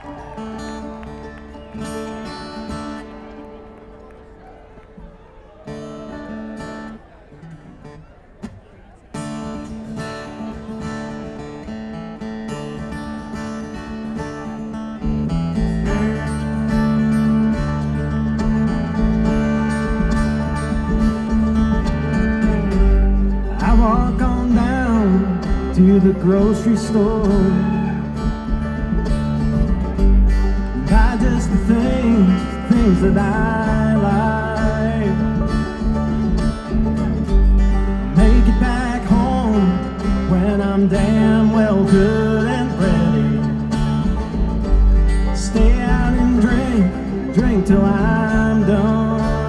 To the grocery store, buy just the things that I like. Make it back home when I'm damn well good and ready. Stay out and drink till I'm done.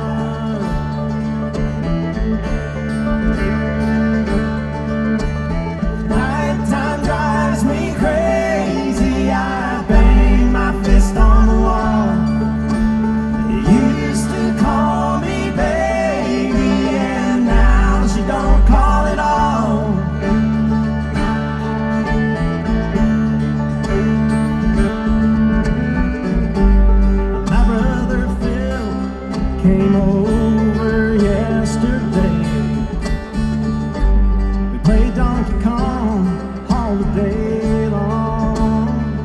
Came over yesterday. We played Donkey Kong all the day long.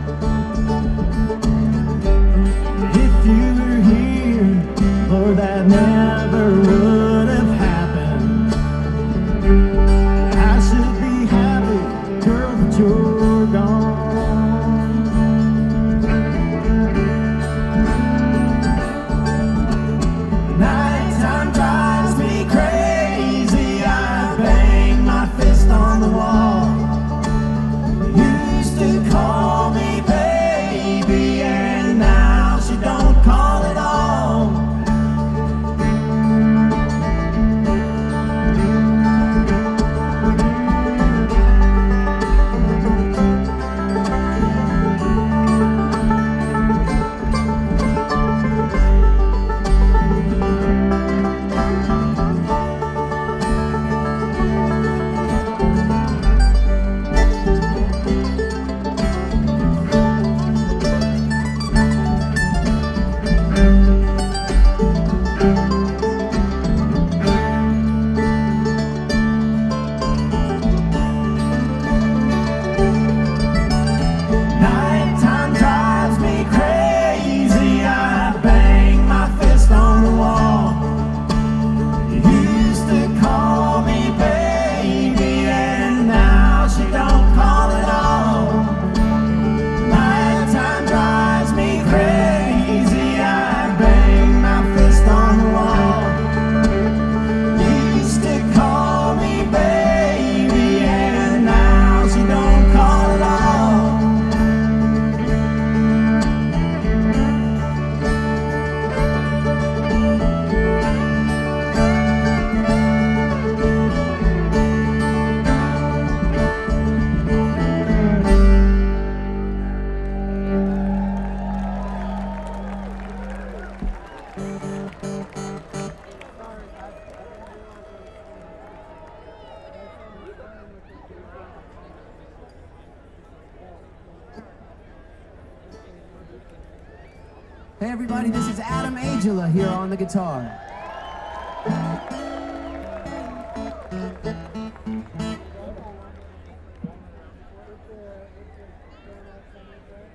If you were here, Lord, that never would have happened. I should be happy, girl, that you're gone. Hey everybody, this is Adam Angela here on the guitar.